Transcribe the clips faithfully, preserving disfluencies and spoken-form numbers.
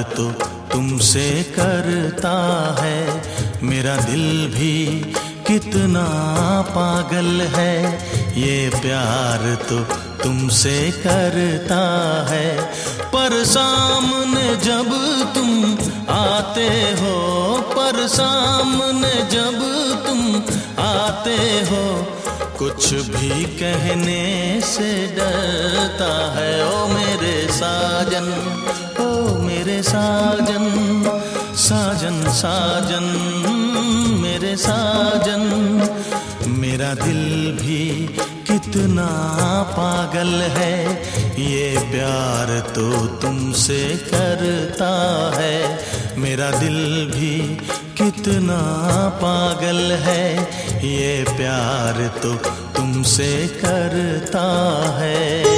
तो तुमसे करता है, मेरा दिल भी कितना पागल है। ये प्यार तो तुमसे करता है, पर सामने जब तुम आते हो, पर सामने जब तुम आते हो, कुछ भी कहने से डरता है। ओ मेरे साजन, ओ मेरे साजन, साजन साजन मेरे साजन, मेरा दिल भी कितना पागल है। ये प्यार तो तुमसे करता है, मेरा दिल भी कितना पागल है। ये प्यार तो तुमसे करता है।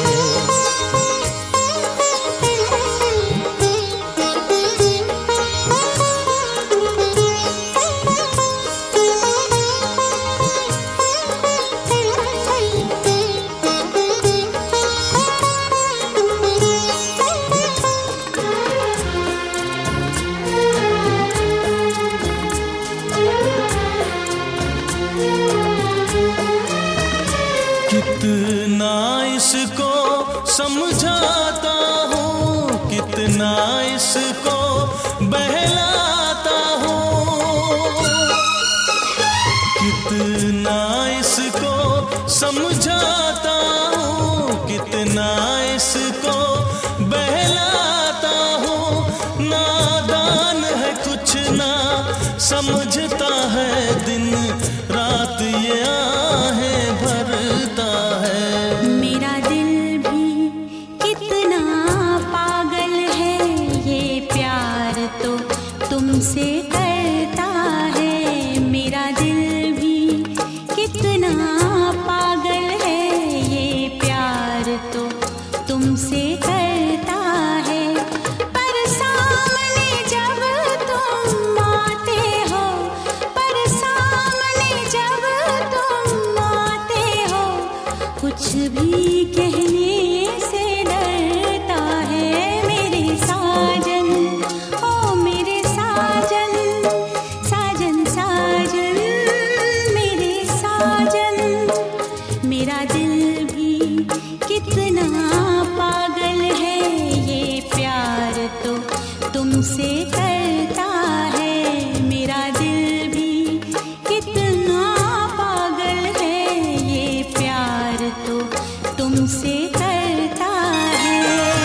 कितना इसको समझाता हूँ, कितना इसको बहलाता हूँ, कितना इसको समझाता हूँ, कितना इसको बहलाता हूँ। नादान है कुछ ना समझता है, दिन रात ये आहें भरता है। मेरा दिल भी कितना पागल है, ये प्यार तो तुमसे करता है। मेरा दिल भी कितना पागल है, ये प्यार तो तुमसे करता है। पर सामने जब तुम आते हो, पर सामने जब तुम आते हो, कुछ भी कहने से डरता है। मेरे साजन, ओ मेरे साजन, साजन साजन मेरे साजन, मेरा दिल भी कितना पागल है। ये प्यार तो तुमसे करता है, मेरा दिल भी कितना पागल है। ये प्यार तो तुमसे करता है।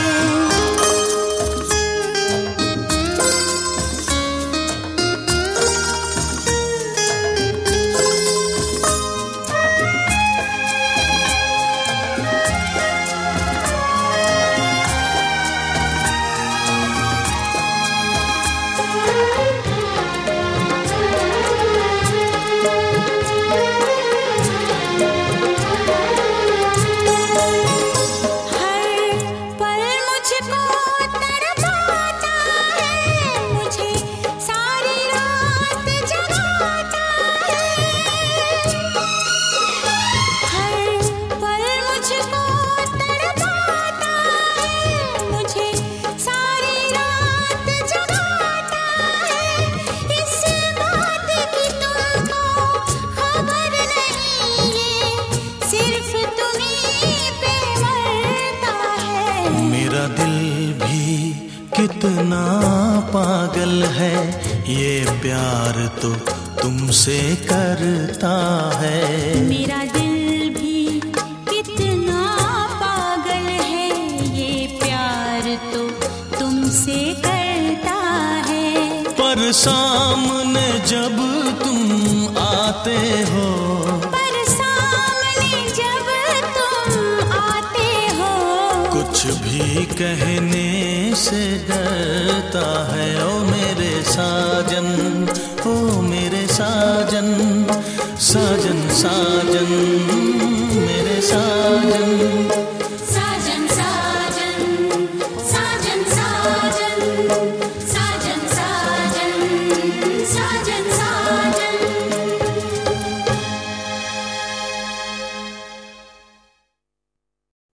मेरा दिल भी कितना पागल है, ये प्यार तो तुमसे करता है। मेरा दिल भी कितना पागल है, ये प्यार तो तुमसे करता है। पर सामने जब तुम आते हो, पर सामने जब तुम आते हो, कुछ भी कहने से डरता है। ओ मेरे साजन, ओ मेरे साजन, साजन साजन मेरे साजन।